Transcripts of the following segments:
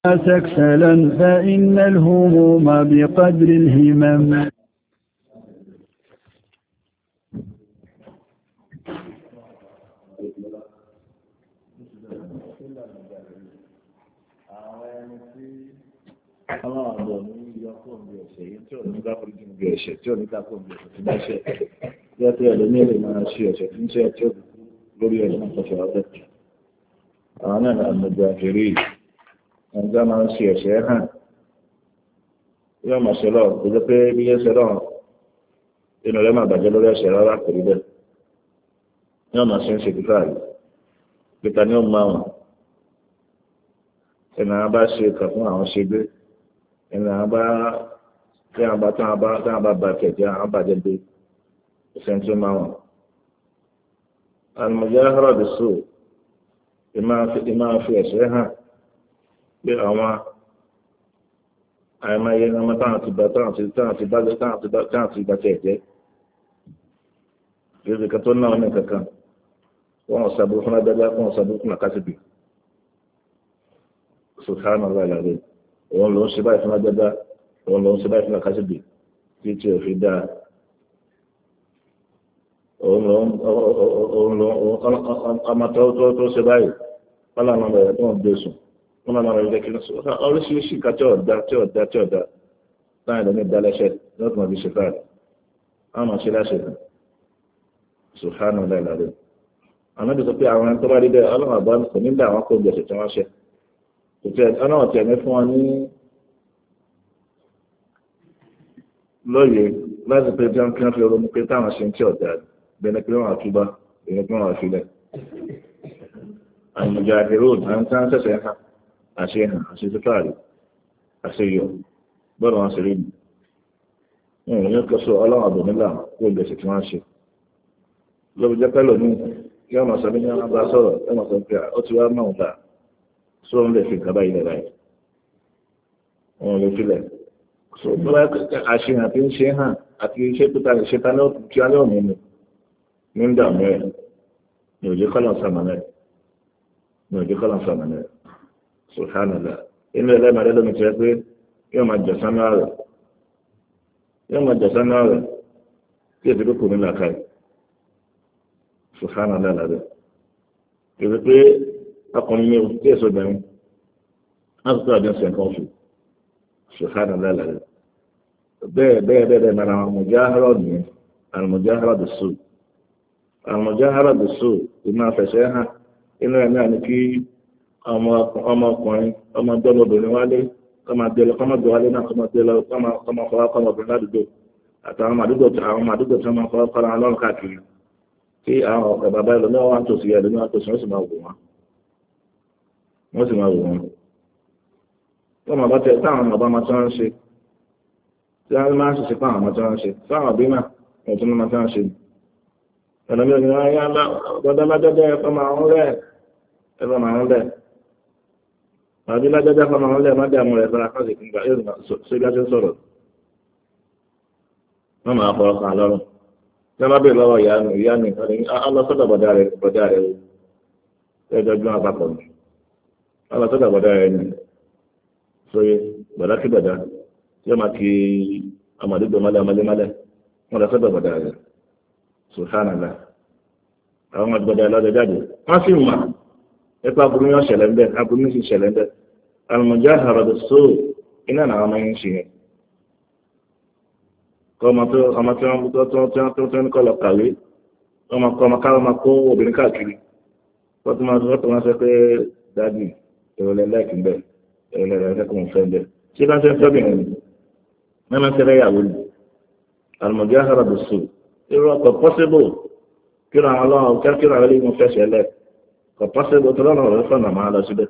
تكسلا فإن الهموم بقدر الهمم. أنا المجاهرين عندما نسي شيئا يوم السلام إذا بي السلام إنه لما بجلوا له سلام قريبا يوم السنس كفاية بكان يوم ما إن أبا سيكون أو سيبي إن أبا تابا باكجا أبا جلبي سنس ما المجاهرة بالسوء إما في شيئا pé àwọn àìmáyé ní ọmọ táwọn ti bá tẹ̀ jẹ́ lórí kan tó náà ní kankan wọ́n ṣàbúrú fún adájá wọ́n ṣàbúrú fún àkásìbì sùkánà láìláre òun ló ń ṣe báyìí fún adájá òun ló ń ṣe báyìí fún àkásìbì tí tí ò fi dáa òun ló ọmọ tó ṣe báyìí wọ́n làwọn ọmọ rẹ̀ tó ń gbé sùn wọ́n máa rẹ̀ lẹ́kí lọ́sọ̀ oríṣiríṣi nǹkan tí ọ̀dá láàrin lọ́ní ìdálẹ́ṣẹ́ lọ́tún ọdún ṣe fáàrí wọ́n máa ṣe láṣẹ ṣùfánà láìláre àwọn ẹbí sọ pé àwọn ẹni tó bá rí bẹ́ẹ̀ ọlọ́run àbá kò ní dá àwọn kó gbèsè tí wọ́n ṣe ọlọ́run tẹ̀ mí fún wọn ní lóye láti pé bí wọ́n fi ronú pé táwọn ṣe ń tí ọ̀dà bẹ́ẹ̀ pé wọ́n àtúbá bẹ́ẹ̀ pé wọ́n àfilẹ̀ àwọn ìjà àdèrò àwọn tí wọ́n ṣẹ̀ṣẹ̀ hàn àṣehàn àṣetútàrí àṣeyọ bọ́ọ̀lù wọn sì rí mi wọn ò ní kọ́ sọ ọlọ́run àbò nílà kó gbèsè tí wọ́n ṣe lóbi jẹ́ pẹ́lú ní kí wọ́n sọ ní wọn bá sọ̀rọ̀ ẹ mọ̀ sọ pé ó ti wá náà dà sọ wọn lè fi nǹkan báyìí lẹ̀ báyìí wọn lè filẹ̀ so bọ́lá àṣehàn tí ń ṣe hàn àti iṣẹ́ tó ta lè ṣe ta ní kí wọ́n lé òní ni ní ń dààmú ẹ̀ ní òjò kọ́lọ̀ sàmàlẹ̀ Subhanallah inú ẹlẹ́màá lẹ́lọ́mí ti rẹ̀ pé yóò máa jẹ̀sán náà rẹ̀ tí èdè kò ní làkàì Subhanallah lábẹ́ ìrẹ̀ pé ọkùnrin ní tí èso bẹ̀rẹ̀ láti tó àjọ sẹ̀ kan fún Subhanallah lábẹ́ bẹ́ẹ̀ mara àwọn mujahara nìyẹn al-mujahara bis-su' al-mujahara bis-su' ìmọ̀ àfẹsẹ̀ hàn inú ẹ̀ náà ni kí ọmọkùnrin ọmọdọ́lọ́bìnrin wálé kọ́mọdé wálé náà kọ́mọkùnrin ládùúgbò àtàwọn àdúgbò tí wọ́n máa fọwọ́ kọ́ra lọ́rùn káàkiri tí àwọn ọ̀pẹ̀ bàbá ìlú náà wà tòsí ẹ̀lú náà tòsí wọ́n sì máa wò wọ́n máa bá tẹ táwọn ọba máa tán ṣe tí wọ́n máa ń ṣiṣẹ́ fún àwọn ọmọ tí wọ́n ṣe táwọn òbí náà wọ́n tún máa tán ṣe ẹ̀lọ́mí ò ní wọ́n yá lọ́dọ́lọ́dọ́dọ́ ẹ̀fọ́ máa ń rẹ̀ àbí lájọ́já fọmọ àwọn ilẹ̀ mọ́dé àmú rẹ̀ fara fásitì nígbà yóò ṣe gáṣẹ́ sọ̀rọ̀ wọ́n máa fọ́ ọkàn lọ́rùn tí wọ́n bá bèèrè lọ́wọ́ ìyá mi alọ́sọ́dọ̀ bọ̀dá rẹ̀ ẹjọ́ gbọ́n àpapọ̀ ní alọ́sọ́dọ̀ bọ̀dá rẹ̀ ní sóyè bọ̀dá kí bọ̀dá tí ó máa kí ọmọdégbò mọ́lẹ̀ wọ́n lọ́sọ́dọ̀ bọ̀dá rẹ̀ Subhanallah àwọn ọmọdé lọ́dọ̀ jáde wọ́n sì mà ẹ̀pá aburú yóò ṣẹlẹ̀ ń bẹ̀ aburú ní sì ṣẹlẹ̀ ń bẹ̀ al-mujahara bis-su' iná náà ọmọ yẹn ń ṣe yẹn kọ́ ọmọ tí wọ́n ń kọ́ lọ kàwé ọmọ kó obìnrin káàkiri wọ́n tún máa sọ pé dájú ìrọ̀lẹ́ láìkí bẹ́ẹ̀ ìrọ̀lẹ́ ẹ̀kọ́ fẹ́ bẹ́ẹ̀ ṣé bá ń fẹ́ fẹ́bìnrin ni wọ́n máa ń fẹ́ yàwó ni al-mujahara bis-su' irú ọkọ̀ pọ́síbò kíra àwọn ọlọ́run kíra àwọn ilé ìwọ̀n fẹ́ṣẹ̀ lẹ̀ kọ̀ pọ́síbò tó lọ́nà ọ̀rẹ́ fọ́nà máa lọ síbẹ̀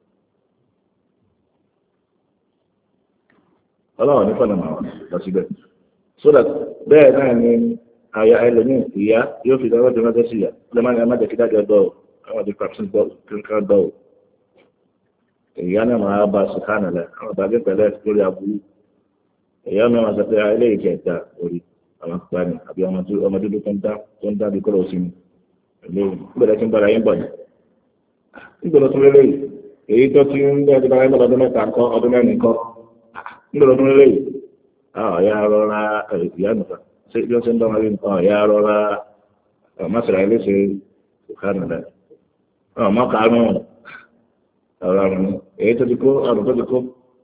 ọlọ́run ní fọ́nà máa lọ síbẹ̀ so that bẹ́ẹ̀ náà ni àyà ẹlòmíì ìyá yóò fi lọ́wọ́ tó rájọ́ sí ìyá lẹ́mọ́ni amájẹ́ kí dájọ́ dọ́ àwọn àti pàṣẹ kankan dọ́ ìyá náà máa bá sùkánà lẹ̀ àwọn àbájẹ́ pẹ̀lẹ́ lórí aburú ìyá náà máa sọ pé ilé ìjẹ́ ìta orí àwọn àpáni àbí ọmọ dúdú tó ń dá bí kọ́lọ̀ sí mi lórí gbọ́dọ̀ tí ń bára yín bọ̀ ní nígbọ́dọ̀ tó lélẹ́yìí èyí tó ti ń bẹ́ẹ̀ tó bá yẹ lọ́dún mẹ́ta kọ́ ọdún mẹ́rin kọ́ nígbà ọdún lélẹ́yìí ọ̀yà rọra ìyá nìfà ṣé bí wọ́n ṣe ń dán wọn rí nǹkan ọ̀yà rọra mọ́sàlá ilé ṣe ìkànnì rẹ̀ ọmọ kàánù ọ̀rọ̀ àrùn èyí tó ti kó àrùn tó ti kó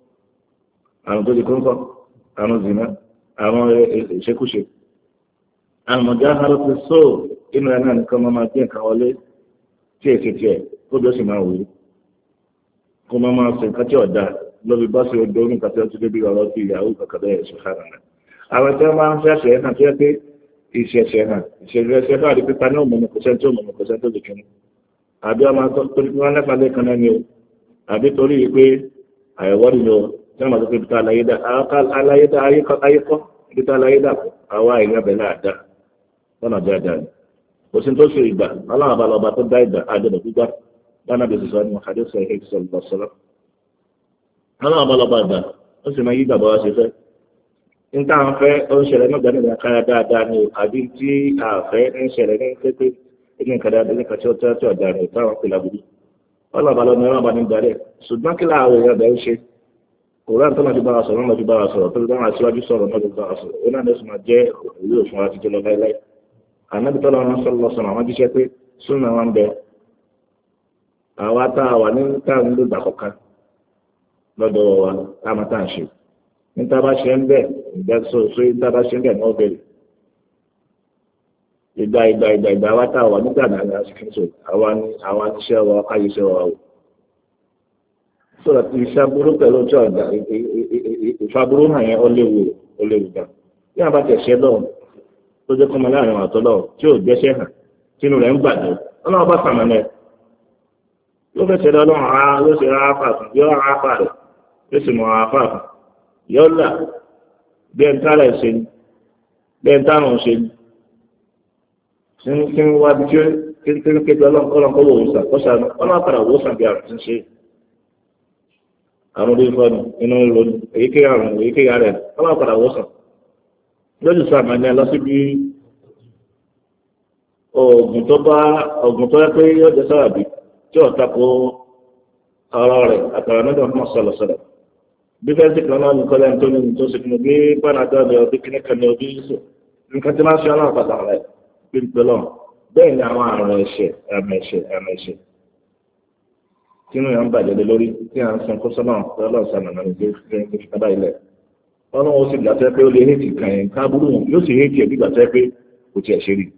ńkọ́ àrùn zìnà àrùn ìṣekúṣe àrùn mọ̀já àrùn ti só inú ẹ̀ náà nìkan máa gbé nǹkan wọlé tí èsì tiẹ̀ kó bí ó sì máa wù ú kó máa ṣe nǹkan tí ọ̀dà lórí bá ṣe odò nǹkan tí ó ti débi ọ̀rọ̀ bí ìyàwó kankan bẹ́ẹ̀ ṣe fara náà àwọn tí wọ́n máa ń fẹ́ ṣe é náà tó yẹ pé ìṣẹ̀ṣẹ̀ náà ìṣẹ̀ṣẹ̀ náà rí pípa ní òmùnú kòsẹ́ntì tó lè kẹ́nu àbí ọmọ torí pé wọ́n lẹ́pàá lẹ́kan náà ni o àbí torí pé àyẹ̀wò ni o tí wọ́n máa tó pé ibi tá aláyédá ayékọ́ ibi tá aláyédá àwa ìyá bẹ̀ náà dá lọ́nà dáadáa ni kò sí tó ṣe ìgbà ọlọ́run àbálọ́ba tó dá ìgbà àjọ̀dọ̀ gbígbà lánàá bí sísọ ní àdéhùn ẹ̀hìn sọ̀rọ̀ ọlọ́run àbálọ́ba ìgbà ó sì máa yí ìgbà bọ́wá ṣe fẹ́ níta àwọn fẹ́ ó ń ṣẹlẹ̀ nígbà nígbà kára dáadáa ni àbí tí àfẹ́ ń ṣẹlẹ̀ ní pépé ní nǹkan dáadáa ní nǹkan tí ó tẹ́ tí ọ̀dà rẹ̀ táwọn pè lábúrú ọlọ́ọ̀bá lọ́nà ẹ̀rọ àbáni darẹ̀ ṣùgbọ́n kí láàárọ̀ èèyàn bẹ̀rẹ̀ ṣe kò rántí náà ti bá wa sọ̀rọ̀ náà ti bá wa sọ̀rọ̀ tó ti bá wa síwájú sọ̀rọ̀ náà ti bá wa sọ̀rọ̀ ó náà lẹ́sùn máa jẹ́ ìwé òfin wa ti jẹ́ lọ láíláí ànábi tọ́lọ́ wọn sọ̀rọ̀ sọ̀rọ̀ àwọn jíṣẹ́ pé súnà wọn bẹ àwa tá a wà ní táwọn ló gbà kọ̀ọ̀kan lọ́dọ̀ wa táwọn tá à ń ṣe níta bá ṣe ń bẹ̀ ìgbà sọ̀rọ̀ níta bá ṣe ń bẹ̀ náà bẹ̀rẹ̀ ìgbà wa tá a wà nígbà náà ní aṣèkí sọ àwa níṣẹ́ wa káyé iṣẹ́ wa o sọ̀rọ̀ iṣẹ́ burú pẹ̀lú ọjọ́ ọ̀gá ìfaburú náà yẹn ó léwu gan bí wọn bá tẹ̀ ṣẹ́ lọ́wọ́ tó jẹ́ kọ́mọ láàrin àtọ́ lọ́wọ́ tí ò gbẹ́sẹ̀ hàn tínú rẹ̀ ń gbàdé ọlọ́wọ́ bá sàmọ́lẹ̀ yóò fẹ́ ṣẹlẹ̀ ọlọ́run yóò ṣe ráfà fún yóò ráfà rẹ̀ yóò sì mọ̀ ráfà fún yóò là bí ẹni tálẹ̀ ṣe ni bí ẹni tálọ̀ ṣe ni tí ń wá bí tí ń kéde ọlọ́run kọ́ wò sàn kọ́ sàn ọlọ́run padà wò sàn bí àrùn ti ń ṣe àrùn orí fọ́ọ̀nù inú ìrònú èyíkéyà àrùn èyíkéyà rẹ̀ ọlọ́run padà wò sàn lójú sàmì lọ síbi oògùn tó yẹ pé yóò jẹ sábàbí tí ó tako ọ̀rọ̀ rẹ̀ àtàrà nígbà fún ọ̀sọ̀lọ̀sọ̀lọ̀ bí fẹ́ẹ́ sì kan náà ní kọ́lẹ́ tó ní tó sì kìnnìún bí pánádọ́ ní ọdún kíní kan ní ọdún yìí nǹkan tí máa ń ṣe ọlọ́run pàtàkì rẹ̀ bí ń pẹ́lọ́ bẹ́ẹ̀ ni àwọn àrùn ẹ̀ṣẹ̀ tínú yà ń bàjẹ́ lé lórí tí à ń san kó sọ́nà ọlọ́run sànà náà ní gbé kábà ilẹ̀ ọlọ́run ó sì gbàtẹ́ pé ó lè hétì kàn yín káàbùrù yóò sì hétì ẹ̀ bí gbàtẹ́ pé kò tiẹ̀ ṣe rí.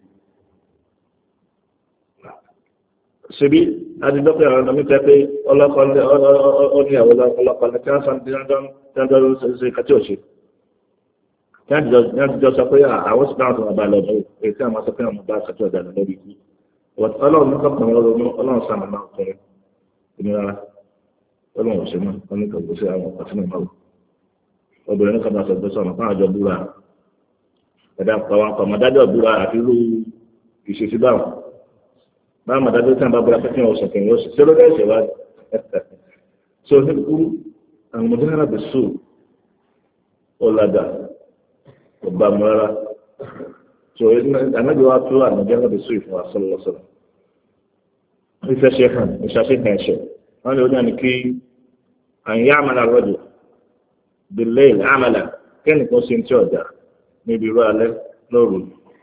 ṣebí adidọ́pẹ́ àwọn ọmọ tẹ́ pé ọlọ́kọ̀ọ́lẹ́ ọ̀níyàwó ọlọ́kọ̀ọ́lẹ́ tí wọ́n san tí wọ́n jọ ṣe kàtí ọ̀ṣẹ́ tí wọ́n jọ sọ pé àwọn sì náà tó wọn bá lọ lọ́wọ́ èyí tí àwọn sọ pé àwọn bá kàtí ọ̀dà lórí ikú ọlọ́run ní kọ́kàn ọlọ́run sàmà náà kọrin ìnira ọlọ́run ọ̀ṣẹ́ náà wọ́n ní kọ̀ọ̀kọ̀ sí àwọn ọ̀pá sínú ìmọ̀lù obìnrin ní kọ́kàn sọ̀tọ̀ sọ̀nà fún àjọ búra ẹ̀dá àwọn kọ̀mọ̀dájọ́ búra àti irú ìṣesí báwọn báwọn mọ̀dájọ́ tí wọ́n bá búra pẹ́kẹ́ ọ̀sẹ̀ kìíní oṣù tí ó lóde ẹ̀ṣẹ̀ wá so ní kúrú àwọn ọmọdé náà bẹ̀ sùn ọ̀làdà ọba mọ́ra so ànágbé wa tó ànágbé náà bẹ̀ sùn ìfún wa sọ́lọ́sọ́lọ́ ìfẹ́ ṣe hàn ìṣàṣehàn ẹ̀ṣẹ̀ wọ́n lè ní kí àyìn àmàlà rọ́jò bìlẹ̀ àmàlà kẹ́nìkan ṣe ń tí ọ̀dà níbi irú alẹ́ lóru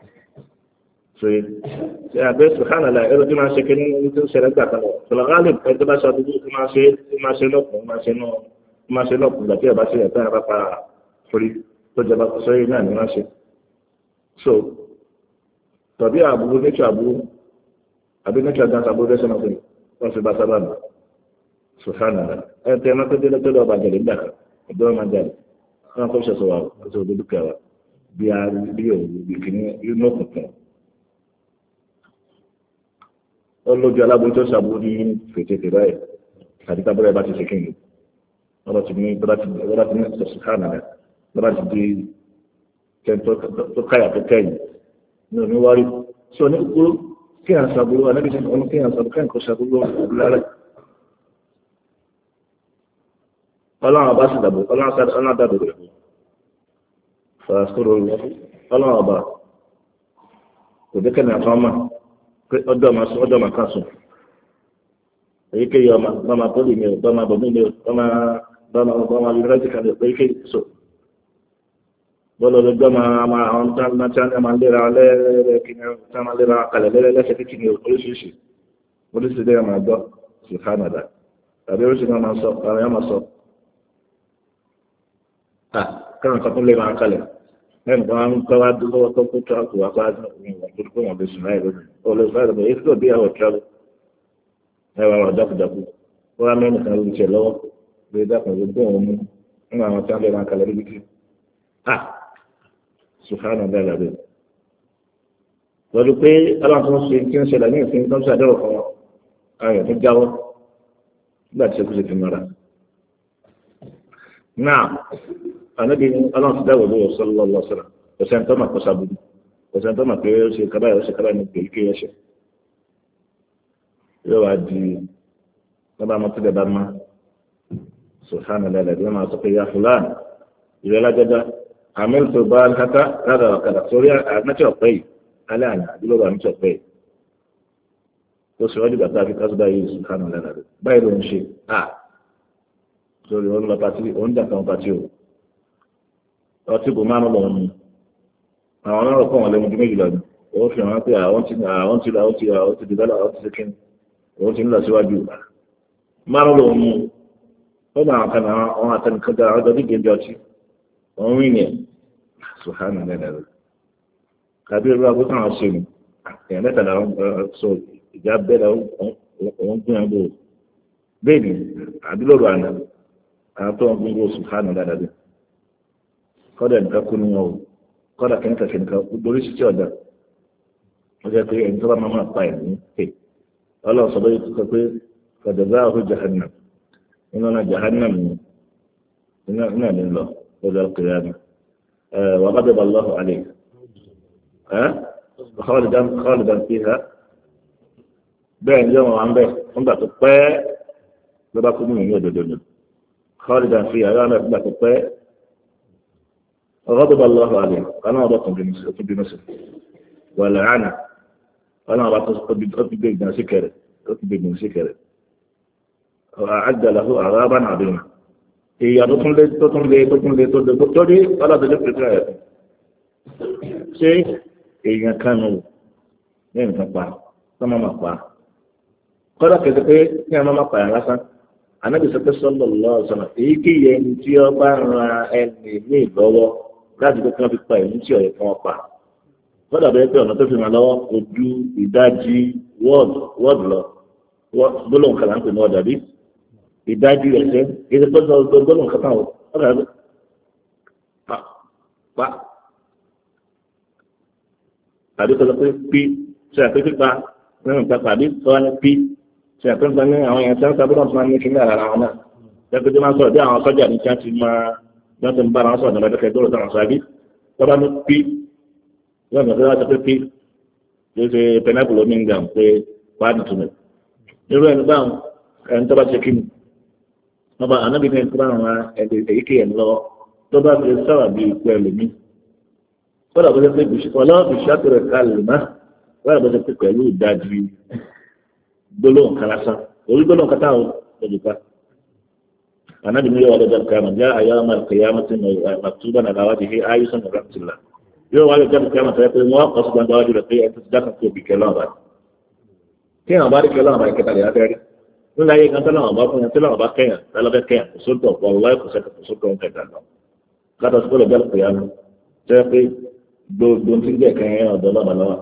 ṣe àbẹ́ sùhánàlá ẹ̀rọ tí máa ṣe kí ní tó ń ṣẹlẹ̀ gbà kan lọ ṣọlọ́gálì ẹni tó bá ṣe àdúgbò tó máa ṣe lọ́kùn máa ṣe lọ́kùn gbà tí ẹ̀ bá ṣe ẹ̀ta ẹ̀bá pa torí tó jẹba kó sọ́yìn náà ní wọ́n ṣe so tàbí àbúrú nature àbúrú àbí nature dance àbúrú rẹ̀ sọ́nà fún wọ́n fi bá sábà nù sùhánàlá ẹ̀ tẹ́ ẹ má tó dé lọ́tọ́ lọ́ọ́ bàjẹ́ nígbà kan ọ̀dọ́ máa jáde wọ́n kọ́ ṣẹ̀ṣọ́ wa ọ̀tọ̀ òdodo kẹwàá bí òwú bí kìíní inú òkùnkùn ọlọ́jọ́ aláboyún tó ṣàbúrú ní fètètè báyìí àti tábìlì bá ti ṣe kí ni ọba ti ní sọ̀sùkánà rẹ̀ lọ́ba ti di tó káyà tó kẹ́yìn ní oníwárí tí ó ní kúkúrú kí à ń ṣàbúrú anábì tí wọ́n kí à ń ṣàbúrú kẹ́yìn kó ṣàbúrú lálẹ́ ọlọ́run ọba sì dàbò ọlọ́run dàbò rẹ̀ fàṣkúrò ọlọ́run ọba kò dé kẹ́ni àtọ́mà pé ọdọ́ ma kásùn èyíkéyìí ọmọ bọ́mà pọ́lì mi ò bọ́mà bọ̀mí mi ò bọ́mà yunifásitì kan ò èyíkéyìí so bọ́lọ̀ ló gbọ́ àwọn tí wọ́n máa léra lẹ́rẹ̀ẹ́ kí wọ́n máa léra kalẹ̀ lẹ́sẹ̀ kí ni oríṣiríṣi lẹ́yìn máa gbọ́ sí Canada tàbí oríṣiríṣi náà máa sọ àwọn yẹn máa sọ káwọn kan tún lè máa kalẹ̀ lẹ́nu kan ń kọ́ wá dúró tó kó tíráàkù wá bá wọn tó wọn lè sùn láì lónìí olè sùn láì lónìí èyí tó bí àwọn tíráàkù ẹwà ọ̀rọ̀ dákúdákú ó wá mẹ́rin kan ló ń tiẹ̀ lọ́wọ́ lè dákun ló gbọ́ òun mú nínú àwọn tí wọ́n lè máa kalẹ̀ níbi tí sùfàánù bẹ́ẹ̀ lọ́dọ̀ pẹ̀lú pé aláwọ̀ tó ń ṣe kí ń ṣẹlẹ̀ ní ìsìn tó ń ṣàdéhùn fún wọn ayọ̀ tó jáwọ́ nígbà tí ṣekúṣe fi mọ́ra náà ànábi aláwọ̀ tó dáwọ̀ lóyọ̀ sọ́lọ́ lọ́sọ̀rọ̀ ọ̀sẹ̀ tó mà kó sábúdú ọ̀sẹ̀ tó mà pé ó ṣe kábàáyọ̀ ó ṣe kábàáyọ̀ ní pèlú kéèyàn ṣe yóò wá di lọ́ba mọ́tò dẹ̀ bá má sùfàánù bẹ́ẹ̀ lọ́dọ̀ máa sọ pé yá fúlàní ìrẹ́lájọ́dá عملت بالهكا كذا وكذا سوريا ما تشوفي الان دلو ما تشوفي تو سوالي بتا في كذا باي سبحان الله لا باي دون شيء سوري ولا باتي اون دا كان باتيو ọtí bò máa ń lọ ní àwọn ọlọ́rọ̀ kan wọ́n lẹ́nu ọdún méjìlá ní ó fi hàn pé àwọn ti dìbẹ́lá àwọn ti ṣe kíni òun ti ń lọ síwájú máa ń lọ ní ó bá àwọn kan àwọn àtẹnìkan dára ọjọ́ dígbé bí ọtí òun rìn yẹn sùhánù lẹ́dàá kàbí ìlú àbúkọ àwọn ṣe ni èèyàn mẹ́ta làwọn sọ ìjà bẹ́ẹ̀ òun gbìyànjú bẹ́ẹ̀ ni àdúlọ́rọ̀ àná àwọn tó ń gbìyànjú sùhánù lẹ́dàá bẹ́ẹ̀ kọ́dà nìkan kú ní wọn o kọ́dà kẹ́ńtà kẹ́ńtà lórí ṣíṣe ọ̀dà wọ́n jẹ́ pé ẹni tó bá máa pa ẹ̀ ní pè ọlọ́run sọ bẹ́ẹ̀ sọ pé kọ̀dọ̀dọ̀ àwọn jahannam iná náà jahannam ni iná ní lọ lọ́jọ́ القيامة وغضب الله عليه خالدا فيها bẹ́ẹ̀ ni ọmọ wa ń bẹ̀ nígbà tó pẹ́ ló bá kú nínú ìyẹn òdòdó خالدا فيها yóò náà nígbà tó pẹ́ غضب الله عليه ọ̀nà ọba tó bínú sí ولعنه ọ̀nà ọba tó gbé ìgbà sí kẹrẹ̀ وأعد له عذابا عظيما ìyà tó tún lé tó dé ọlọ́dọ̀dọ̀ pẹ̀lú ẹ̀ ṣé èèyàn kanu ní nǹkan pa tó máa pa kọ́dọ̀ kẹsẹ̀ pé kí a máa pa ẹ̀ lásán anábì sọ pé sọ́lọ̀ lọ́wọ́ sọ̀nà èyí kí yẹ ẹni tí ó bá ran ẹni ní ìlọ́wọ́ láti pé kí wọ́n fi pa ẹ̀mí tí ọ̀rẹ́ kan pa kọ́dọ̀ bẹ́ẹ̀ pé ọ̀nà tó fi ràn lọ́wọ́ kò ju ìdajì wọ́ọ̀dù lọ gbólóhùn kàlà ń pè ní ọ̀dà bí ìdájú ẹ̀sẹ̀ ìdí tó sọ gbogbo nǹkan kan ọ̀rọ̀ rẹ̀ pa tàbí tó sọ pé pí ṣe àpé pípa nínú ìta tàbí tó wá ní pí ṣe àpé nípa ní àwọn èèyàn tí wọ́n sábà máa ń ní kíní àrà wọn náà lẹ́gbẹ̀ẹ́ tí wọ́n sọ̀rọ̀ bí àwọn sọ́jà ní kíá ti máa wọ́n ti ń bára wọn sọ̀rọ̀ nígbà kẹ́kẹ́ gbọ́dọ̀ táwọn sábì tó bá ní pí wọ́n gbà tó wá sọ pé pí yóò ṣe pẹnápù lómi ń gà pé wàá nìtúmẹ̀ irú ẹni báwọn ẹni tó bá ṣe kíni ọba ànábì ní ẹ̀kọ́ àwọn èyíkéyìí ẹ̀ lọ tó bá fi sáwà bíi ikú ẹlòmíì kọ́dà bó ṣe pé ọlọ́wọ́ fi ṣàtúrẹ̀ kalẹ̀ má wọ́n bó ṣe pé pẹ̀lú ìdajì gbólóhùn kan lásán orí gbólóhùn kan táwọn ọjọ́ ká ànábì ní yóò wá lọ́jọ́ kàmá já àyà ọmọ ìkẹyàmọ́ tí màtúbà náà láwá ti hí ayéṣọ́ ní rántìlá yóò wá lọ́jọ́ kàmá tó yẹ pé wọ́n kọ́ sí gbàgbọ́ wájú rẹ̀ pé ẹ ti dákan tó bì kẹlọ́ ọ̀bà kí àwọn bá rí kẹlọ́ ọ̀bà ìkẹta lè abẹ́rẹ́ nínú ayé kan tọ́lá wọn bá fún yẹn tọ́lá wọn bá kẹ́yàn lálọ́bẹ̀ kẹ́yàn kò sóńtọ̀ ọ̀pọ̀ ọ̀láì kò sẹ́kẹ̀ kò sóńtọ̀ ń kẹta lọ. látọ̀ sí kọ́lọ̀ bẹ́ẹ̀ kìyàmù jẹ́ pé gbogbo tí ń jẹ́ kẹ́yìn ọ̀dọ́ lọ́mọ lọ́wọ́.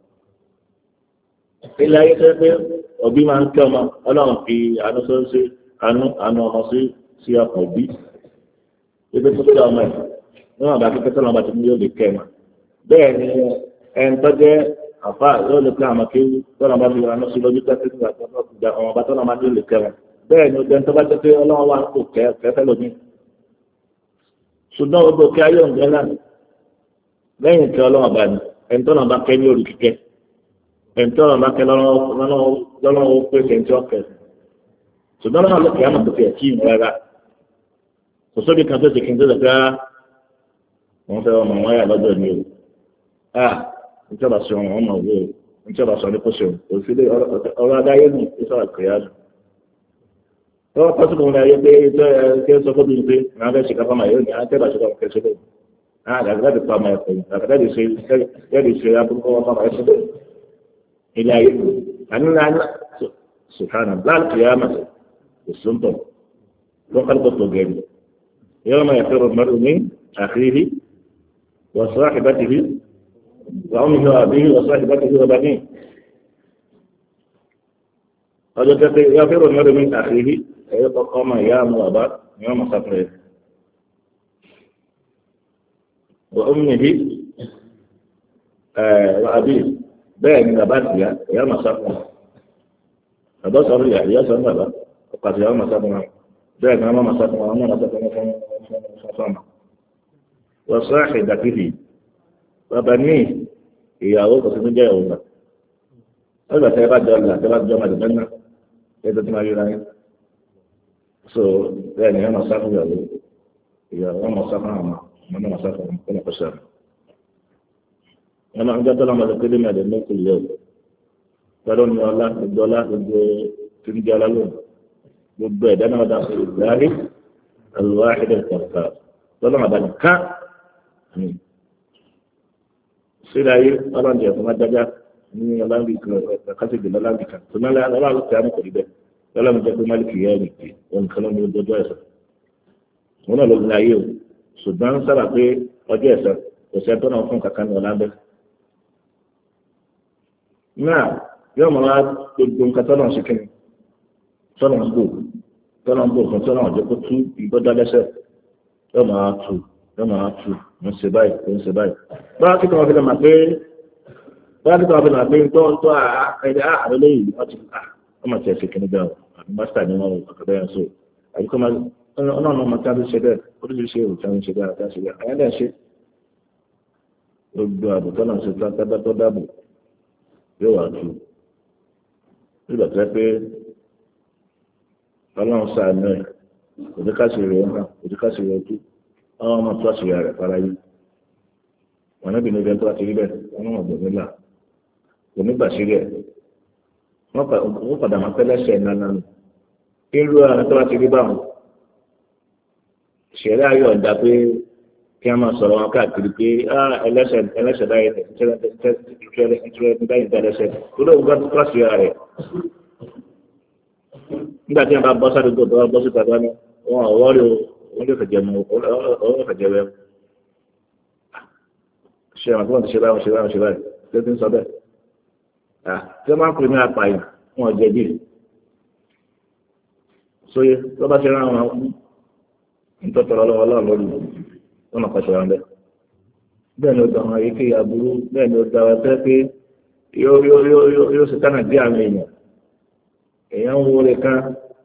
ilé ayé tẹ́ pé òbí máa ń kẹ́ ọmọ ọlọ́run fi àánú ọmọ sí ọkọ̀ òbí. ibi tó kẹ́ ọmọ ẹ̀ níwọ̀n bá kíkẹ́ tọ́lá wọn bá ti ní yóò lè kẹ́ ẹ̀ bẹ́ẹ̀ ni ẹn tó jẹ́ àfa yóò lè kẹ́ àmọ́ kéwú tọ́lá bá fi àánú sí lójú tẹ́tí nígbà tó ọmọ bá tọ́lá máa ní yóò lè kẹ́ wọn bẹ́ẹ̀ ni ọjọ́ tó bá jẹ́ pé ọlọ́run wà kò kẹ́fẹ́ lómi ṣùgbọ́n gbogbo kí ayé òǹgẹ́ náà lẹ́yìn tí ọlọ́run bá ní ẹni tọ́lá bá kẹ́ ní orí kíkẹ́ ẹni tọ́lá bá kẹ́ lọ́rùn ó pèsè ní ọkẹ́ ṣùgbọ́n náà lókè àmọ̀ tó fi ẹ̀kí ìmú rárá kò sóbi kan tó ṣe kí n tó ṣe pé wọ́n fẹ́ ọmọ wọn yà lọ́dọ̀ ní o níjọba sọ ọmọ òwe o níjọba sọ ní kó ṣe o òfin ọ̀rọ̀ adáyé ní ìṣọ̀rọ̀ kìíyà Lọ́wọ́ pọ́sibú ní ayé pé kí ó sọ fún mi pé àwọn abẹ́ ṣe kápá máa yóò ní àwọn tẹ́lá ṣe kọ́ kẹ́sẹ́ lónìí. Àgàgà ti pa ọmọ ẹ̀kọ́ yìí, àgàgà ti ṣe abúlé ọmọ ẹ̀ṣẹ́ lónìí. Ilé ayé kù, àní sùkánà láti yá màtí, ìsúntọ̀, wọ́n kálukọ̀ tó gẹ̀ẹ́rì. Yọ́n máa yàtọ̀ rọ̀ ní àkírí, وصاحبته وأمه وأبيه وصاحبته وبنيه قد يفر المرء من أخيه فيتقام أيام وأبات يوم سفره وأمه وأبيه بين نباتها يوم سفره هذا صار يعني يسمى هذا وقد يوم سفره بين يوم سفره وأمه سفره وصاحبته وبنيه ìyàwó kò sí ní jẹ́ ìwòsàn ọgbà tẹ́ bá jọ là tẹ́ bá jọ máa dùn náà ẹ̀dọ́ tí máa rí ra yín so bẹ́ẹ̀ ni wọ́n máa sá fún ìyàwó wọ́n máa sá fún àwọn ọmọ náà máa sá fún ọmọ kò sá wọn máa ń jẹ́ tọ́lá máa lọ kéde mẹ́rin ní kò yẹ pẹ̀lú ní ọlá gbogbo tí ń jẹ́ ọlá lónìí gbogbo ẹ̀dá náà dá sí ìdárí alwáhídẹ̀ kọ̀ọ̀kà tọ́lá máa dá nìkan síláyé ọlọ́njẹ fún adájá ní ọlọ́nbìkan kásìgbè lọ́lọ́nbìkan tó náà lọ́wọ́ tí a ní kò rí bẹ́ẹ̀ lọ́lọ́mù jẹ́ pé máàlìkì yẹ́ ẹ̀rì pé òun kan lọ́nà ọjọ́ ẹ̀sẹ̀ wọn náà lọ́gbìn ayé o ṣùgbọ́n sábà pé ọjọ́ ẹ̀sẹ̀ kò sẹ́ tó náà fún kankan ní ọ̀làbẹ́ náà yóò mọ̀ wá gbogbo nǹkan tọ́nà sí kíni tọ́nà ń bò fún tọ́nà ọ̀jẹ́ kó tú ìgbọ́dá lẹ́sẹ̀ yóò máa tu ń ṣe báyìí báwa kí wọ́n fi lè máa pé tó ẹ̀dẹ̀ ààrẹ lẹ́yìn wọ́n máa tẹ̀sí kí ní bẹ́ẹ̀ àbí mástà ní wọn ọ̀kadà yẹn so àbí kọ́ máa ọlọ́run ọmọ tí a ti ṣe bẹ́ẹ̀ oríṣiríṣi èrò tí a ń ṣe bẹ́ẹ̀ àti àṣẹ bẹ́ẹ̀ àyẹ̀dẹ̀ ṣe gbogbo àbò tó náà ṣe tó dáàbò yóò wà tu nígbà tó yẹ pé ọlọ́run sáà náà òdíkàṣe rẹ̀ hàn òdíkàṣe rẹ̀ tú àwọn ọmọ tó àṣìyà rẹ̀ fara yìí wọn náà bí ní ọjọ́ tó àti rí bẹ́ẹ̀ wọn náà gbọ̀ nílà kò nígbà sí rẹ̀ wọ́n padà máa pẹ́ lẹ́sẹ̀ nánà nù irú àwọn tó àti rí báwọn ṣẹ̀rẹ́ ayọ̀ ọ̀dà pé kí a máa sọ̀rọ̀ wọn káàkiri pé ẹlẹ́sẹ̀ dáyẹ̀ dáyẹ̀ dálẹ́sẹ̀ tó lóun gbà tó àṣìyà rẹ̀ nígbà tí wọ́n bá bọ́ sáré tó bá bọ́ síta bá ní wọn ọ̀wọ́ rí o wọ́n lè fẹ̀jẹ̀ mọ́ ọ̀rọ̀ fẹ̀jẹ̀ rẹ̀ ṣe àwọn tó ń ṣe báyìí tó ti ń sọ bẹ́ẹ̀ tí wọ́n máa ń pè ní apààyàn wọn jẹ̀bi sóyè tó bá ṣe rán àwọn ìtọ́tọ̀rọ̀ lọ́wọ́ lórí wọn náà kọ́ṣọ́ wọn bẹ́ẹ̀ bẹ́ẹ̀ ni ó dàn wọn èké aburú bẹ́ẹ̀ ni ó dà wọn fẹ́ pé yóò ṣe tánà dí àwọn èèyàn ń wọlé kan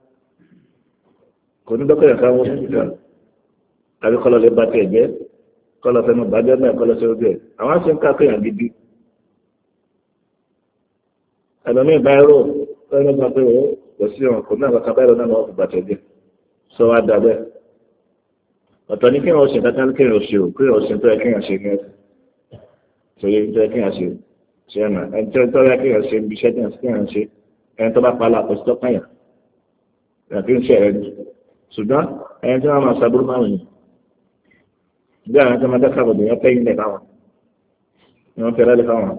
kò ní dọ́kọ̀ yẹn ká wọ́n sí ìjà tàbí kọ́lọ́ lè bá tiẹ̀ jẹ́ kọ́lọ́ fẹ́ mọ́ bàjẹ́ náà kọ́lọ́ sí ojú ẹ̀ àwọn á ṣe ń ká kéèyàn gidi ẹ̀lọ́mí ìbáyọ̀rò lọ́nà gbà pé ó kò sí ọ̀hún kò náà kàkà báyọ̀ náà wọ́n fi bàtẹ̀ jẹ́ sọ wá dà bẹ́ẹ̀ ọ̀tọ̀ ní kéèyàn ṣe kankan kéèyàn ṣe ò kéèyàn ṣe tó yẹ kéèyàn ṣe ní ẹ̀sìn sọyẹ tó yẹ kéèyàn ṣe ṣe ẹ̀nà ẹni tó yẹ kéèyàn ṣe ibi iṣẹ́ kéèyàn ṣe ẹni tó bá pa láàpọ̀ sí tọ́kànyà àti ń ṣe ẹ̀ ṣùgbọ́n ẹni tí wọ́n máa ṣàbúrú máa wọ̀nyí bí àwọn tó máa dákà bọ̀dọ̀ yẹn pẹ́yìn lẹ̀ fáwọn ni wọ́n fẹ́rẹ́ lẹ̀ fáwọn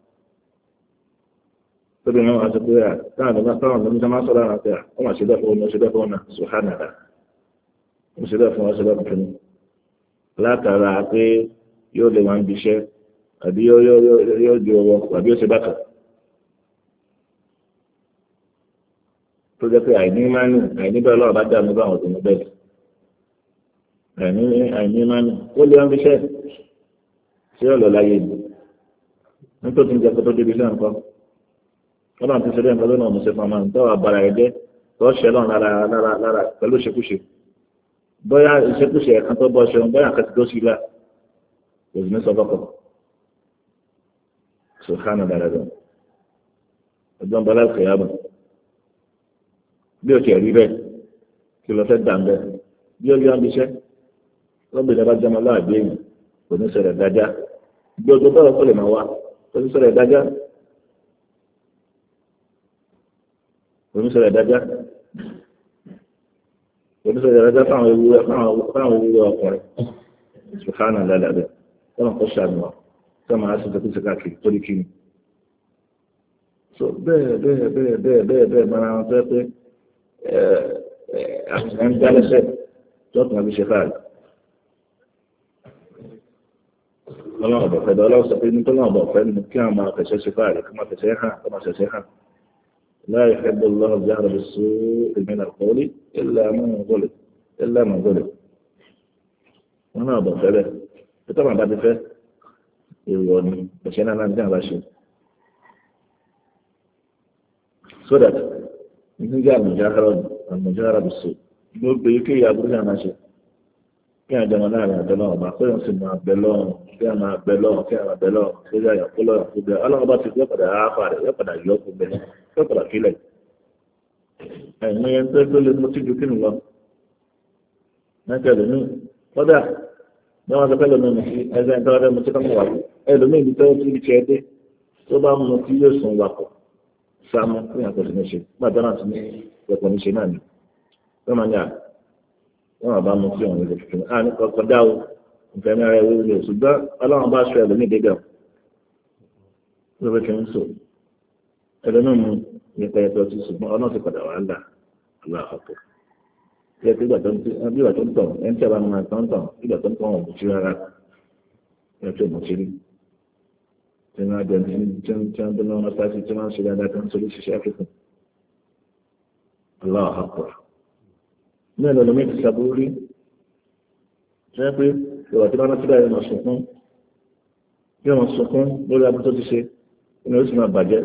tóbi ní wọn àti pé à táwọn ọ̀dọ́ táwọn ọ̀dọ́ níta máa sọ̀rọ̀ àwọn àti à wọ́n máa ṣe bẹ́ẹ̀ fún wọn ṣe bẹ́ẹ̀ fún wọn náà sùhánà dà wọ́n ṣe bẹ́ẹ̀ fún wọn ṣe bẹ́ẹ̀ fún wọn látara pé yóò lè wọn bí iṣẹ́ àbí yóò di ọwọ́ àbí yóò ṣe bákan tó jẹ́ pé àìní bẹ́ẹ̀ lọ́wọ́ bá dá mi bá àwọn òdòdó bẹ́ẹ̀ àìní mánì ó lé wọn bí iṣẹ́ ṣé ọ̀lọ́ láyé ni nítorí jẹ́ kó tó débi iṣẹ́ nǹkan ọlọ́run ti ṣe lẹ́yìn pẹ̀lú náà mo ṣe fún ọmọ nítorí àbára ẹ̀ jẹ́ tó ṣe lọ́run lára pẹ̀lú ìṣekúṣe bóyá ìṣekúṣe ẹ̀kan tó bọ́ ṣeun bóyá àkàtì tó sílá òsì ní sọ fọ́kọ̀ sùhánà dáradára ọjọ́ ń bọ́lá ìfẹ́ yàbọ̀ bí o ti rí bẹ́ẹ̀ kí lọ fẹ́ dà ń bẹ́ẹ̀ bí ó yọ iṣẹ́ lọ́gbẹ̀dẹ̀ bá jẹmọ́ láàbí èèyàn kò ní sọ̀rọ̀ dájá bí ojú bọ́ọ̀rọ̀ kó lè máa wá kò ní sọ̀rọ̀ dájá oníṣẹ́ ìrẹ́jẹ́ fáwọn ewúrẹ́ ọkùnrin ṣùgbọ́n lálẹ́ wọ́n kọ́ ṣàmìwà tó máa ṣe tẹ́kù sí káàkiri torí kí ni so bẹ́ẹ̀ mara wọn fẹ́ pé àṣìṣẹ́ ń dálẹ́sẹ̀ lọ́tún àbí ṣe fáàlì ọlọ́run ọ̀bọ̀ fẹ́ ọlọ́run sọ pé ní tó náà bọ̀ fẹ́ nínú kí àwọn máa fẹ̀ṣẹ́ ṣe fáàlì kí wọ́n fẹ̀ṣẹ́ hàn kí wọ́n fẹ̀ṣẹ́ hàn لا يحب الله الجهر بالسوء من القول إلا من ظلم وانا أبو فله طبعا بعد فيه يقولون بس أنا نرجع باشي so that من جاء المجاهرة بالسوء يقول بيكي يا أبو جاء ماشي كان جمعنا على بلون ما قلنا سمع بلون كان بلون إذا يقول الله أبا تقول قد عافر يقد يوكم بلون يقد كيلي ما ينتظر للمتيج كن الله ما كلمه هذا ما هذا كلمه ماشي إذا أنت هذا متيج كم واحد لما يبتدي تيجي كذا تبغى متيج سون واقع سامع كنا كذا ما دنا سمي يكون شيء نامي كمان يا wọ́n bá mú sí ọ̀rọ̀ ìdẹ̀kùn ní kọ̀ọ̀kan dáwó nǹkan ní ara ẹ̀wọ́ ilé ṣùgbọ́n ọlọ́run bá ṣọ ẹlòmíì gẹ́gẹ́ ló fẹ́ kí n sọ ẹlòmíì mú nípa ẹ̀tọ́ ti ṣùgbọ́n ọlọ́run ti padà wà á là aláàfọ̀pọ̀ yẹ kí ìgbà tó ń tọ̀ ẹni tí a bá máa tán tàn ìgbà tó ń tọ̀ wọn kò sí rárá ẹ tó mọ̀ sí rí tí wọ́n á jẹ tí wọ́n tó lọ́wọ́ sáà sí tí wọ́n ń ṣe dáadáa tó ń sọ lóṣìṣẹ́ àfikún aláàfọ̀pọ̀ ní ẹ̀lọ́lọ́ méjì sàbúrí jẹ́ pé ìwà tí bá ná sílẹ̀ ìmọ̀ sunkún lórí abúrú tó ti ṣe inú ó sì máa bàjẹ́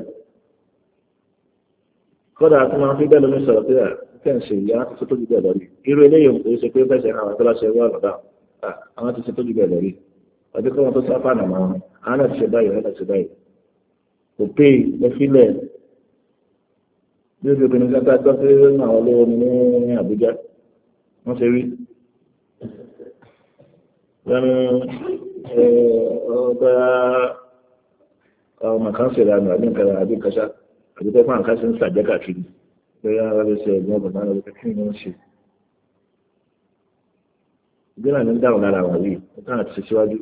kọ́dà tí máa fi bẹ́ẹ̀ lómi sọ̀rọ̀ pé kẹ́ǹsì ìyá ti tó jù bẹ́ẹ̀ lọ rí irú eléyìí òun kò ṣe pé bẹ́ẹ̀ ṣe àwọn tó láṣẹ wà lọ́dà àwọn ti ṣe tó jù bẹ́ẹ̀ lọ rí ọdún kọ́ wọn tó sáfà nà máa àwọn náà ti ṣe báyìí wọ́n náà ti ṣe báyìí kò pé lẹ́fílẹ̀ bí obìnrin kan tá a gbọ́ pé àwọn olówó ní Àbújá wọ́n ṣe rí lẹ́nu ọgbà ọmọ kan ṣe ìlànà àbí nǹkan àbí kàṣá àbí pẹ́pẹ́ àǹkà ṣe ń ṣàjẹ́ káàkiri pé ara rẹ̀ ṣe ẹ̀gbọ́n ọgbà náà lọ́wọ́ kí ni wọ́n ṣe ìgbéra ní dáhùn lára wà yìí táwọn ti ṣe síwájú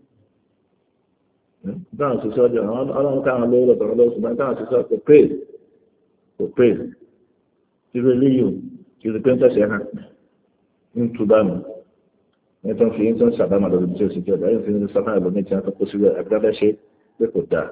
ọlọ́run táwọn lówó lọ́tọ̀ lọ́wọ́ ṣùgbọ́n táwọn ti sọ kò pé irú eléyìí kìí pé ń tẹ̀sẹ̀ hàn ń tu dànù nítorí fi ń tún sàbámà lórí tí ó sì jẹ́ ọ̀dà yóò fi ń sábà lómi tí wọ́n tó kó sílẹ̀ agbábẹ́ ṣe pé kò dáa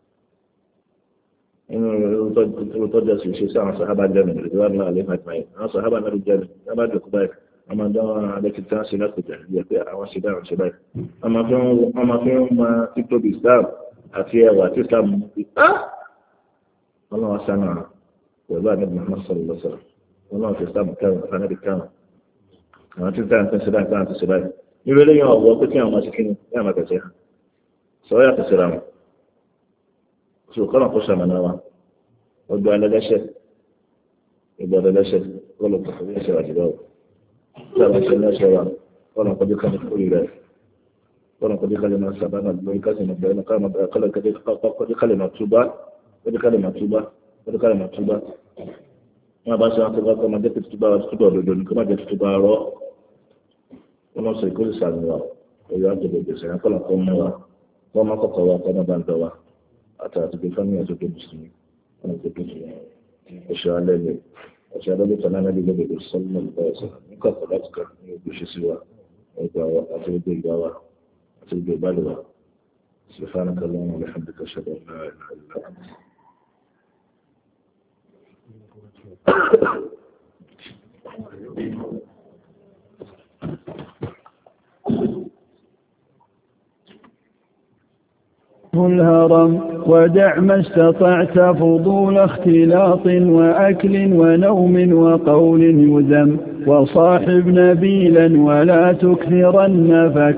inú ìrútọ́jọ́ sì ṣe sí àwọn sàhábà jẹ́mi ìrìnwá ní alẹ́ mẹ́tìmáyé àwọn sàhábà mẹ́rin jẹ́mi wọ́n bá jòkó báyìí wọ́n máa dán adẹ́kì tí wọ́n ṣe láti jẹ́ ìyẹ́ pé àwọn ṣe dáhùn ṣe báyìí wọ́n máa fi ń ma títóbi Islam àti ẹwà tí Islam mú bí ọlọ́wọ́ sánà pẹ̀lú àdébì Muhammad sallallahu alaihi wasallam ọlọ́wọ́ fi Islam kẹrin àfànàbì kẹrin àwọn tí táwọn tẹ́ ṣe báyìí táwọn ti ṣe báyìí níbi eléyìí ọ̀wọ́ pé kí àwọn máa ṣe kí ni ní àmà tẹ̀sẹ̀ sọ yàtọ̀ síra wọn tí òkọ́ náà kó ṣàmànà wa ọgbà ẹlẹ́dẹ́ṣẹ̀ kọ́lọ̀ kò fún ẹ̀ṣẹ̀ àjùlọ tí àwọn ṣe lẹ́ṣẹ̀ wa kọ́lọ̀ kọjú kan ní kúrì rẹ̀ kọ́lọ̀ kọjú kan lè máa sàbánà lórí kásìmọ̀ bẹ̀rẹ̀ kọ́lọ̀ kọjú kan lè máa túbá wọn bá ṣe wọn tó bá kọ́ máa jẹ́ tuntun bá òdodo ní kó máa jẹ́ tuntun bá rọ́ wọn lọ sọ ìkórè sàmì wa òye àjọyọ̀ gbèsè yẹn kọ́ lọ́kọ́ mọ́ wa wọ́n máa kọ́kọ́ wa kọ́ náà bá ń dọ̀ wa àtàrà tó gbé fámìlì àti òkè mùsùlùmí wọn tó gbé fún ẹ̀ṣọ́ alẹ́ lẹ̀ ẹ̀ṣọ́ alẹ́ lẹ̀ tọ́lá náà lè lè sọ́nà ìbáyọ̀sọ̀ ní kọ̀ọ̀kọ̀ láti kà ní ojúṣe sí wa ẹgbà wa àti gbogbo ìgbà wa àti gbogbo ìbálẹ̀ wa سبحانك اللهم وبحمدك اشهد ان لا اله الا انت الهرم ودع ما استطعت فضول اختلاط وأكل ونوم وقول يذم وصاحب نبيلا ولا تكثرن